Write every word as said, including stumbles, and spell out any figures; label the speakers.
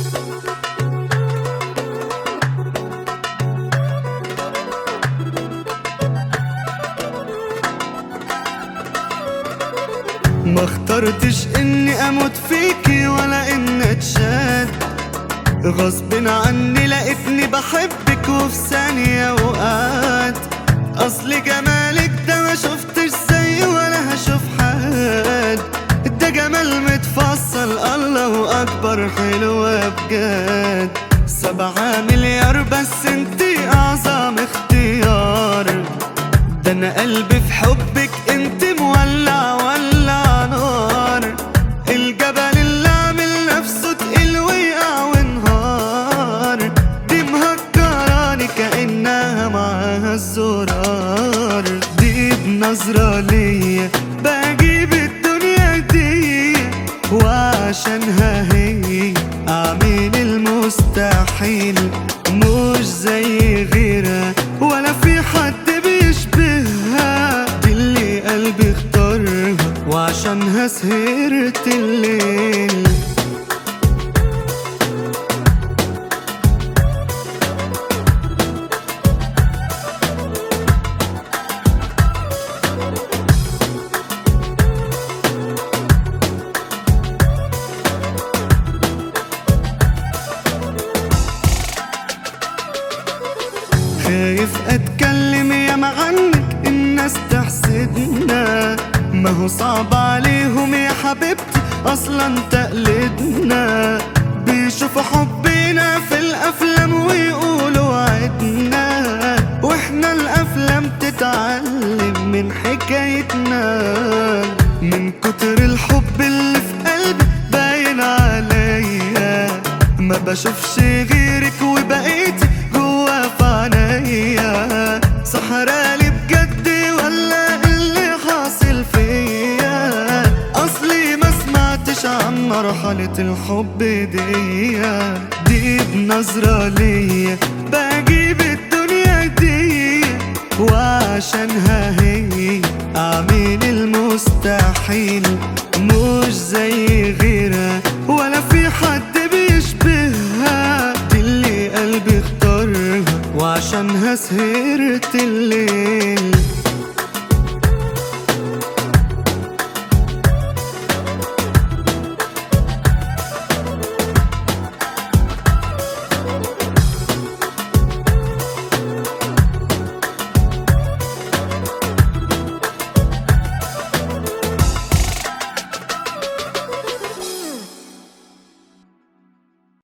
Speaker 1: ما اخترتش اني اموت فيكي ولا اني اتشاد، غصب عني لقيتني بحبك وفي ثانية وقعت. اصل جمالك ده ما شفتش زيه ولا هشوف حد، ده جمال متفصل الله اكبر حلوة بجد. سبعة مليار بس انتي اعظم اختيار، ده انا قلبي في حبك انتي مولع ولع نار. الجبل اللي عامل نفسه تقيل ويقع وانهار، دي مهكراني كأنها معاها الزرار. دي بنظرة ليا بجيب الدنيا دي، وعشانها هي اعمل المستحيل. مش زي غيرها ولا في حد بيشبهها، دي اللي قلبي اختارها وعشانها سهرت الليل. خايف اتكلم ياما عنك الناس تحسدنا، ما هو صعب عليهم يا حبيبتي اصلا تقلدنا. بيشوفوا حبنا في الافلام ويقولوا وعدنا، واحنا الافلام تتعلم من حكايتنا. من كتر الحب اللي في قلبي باين عليا، ما بشوفش غيرك وبقيتي جوا في عينيا. سحرالي بجد ولا اللي حاصل فيا، اصلي ما سمعتش عن مرحلة الحب دي. دي بنظرة ليا بجيب الدنيا دي، وعشانها هي اعمل المستحيل. مش زي غيرها ولا في حد بيشبهها، دي اللي قلبي اختارها وعشانها سهرت الليل.